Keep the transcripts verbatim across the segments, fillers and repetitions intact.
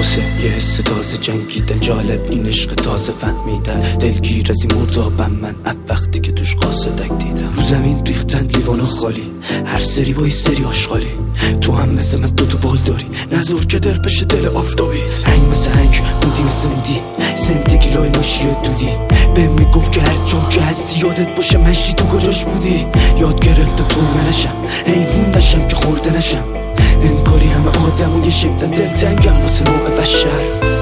واسه یه حس تازه جنگیدن، جالب این عشق تازه فهمیدن، دلگیر از این مردابم من اب وقتی که توش قاصدک دیدم. رو زمین ریختن لیوانا خالی، هر سری با یه سری آشغالی، تو هم مثل من دوتا بال داری، نظر که در بشه دل آفتابیت. هنگ مثل هنگ، مودی مثل مودی، زندگی لای ناشی دودی، به میگفت که هر جام که هستی یادت باشه مشتی تو کجاش بودی. یاد گرفتم تو منشم، حیوون نشم که خورده نشم، انگاری همه آدم و یه شکلن دلتنگم واسه نوع بشر.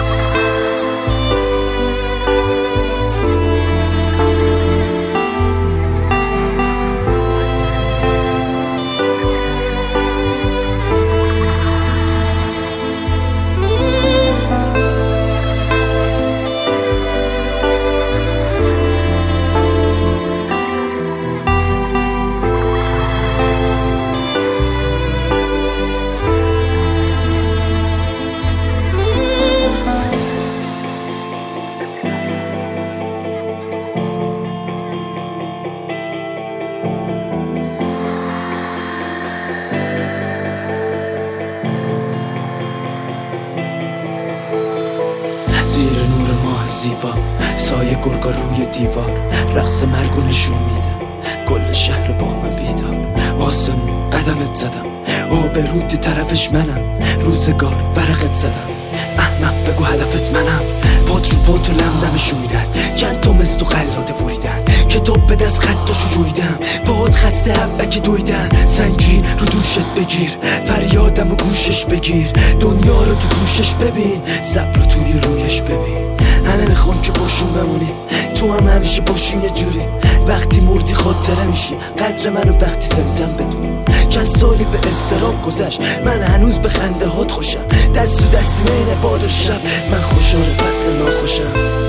زیر نور ماه زیبا، سایه گرگا روی دیوار، رقص مرگو نشون میده، کل شهر با من بیدار. آسمون قدمت زدم، آبروتی طرفش منم، روزگار ورقت زدم، احمق بگو هدفت منم. پات رو پات و لمدم شویدن، چند تا مثل تو قلاده بریدن، کتاب به دست خطاشو جویدم، پات خسته حبک دویدن. سنگی رو دوشت بگیر، فریادم و گوشش بگیر، دنیا رو تو گوشش ببین، صبر رو توی رویش ببین. همه میخوان که باشون بمونی، تو هم همیشه باشون یه جوری، وقتی مردی خاطره میشی قدر منو وقتی زندم بدونی. چند سالی به استراب گذشت، من هنوز به خنده هات خوشم، دست و دستی بین باد و شب، من خوشحال فصل ناخوشم.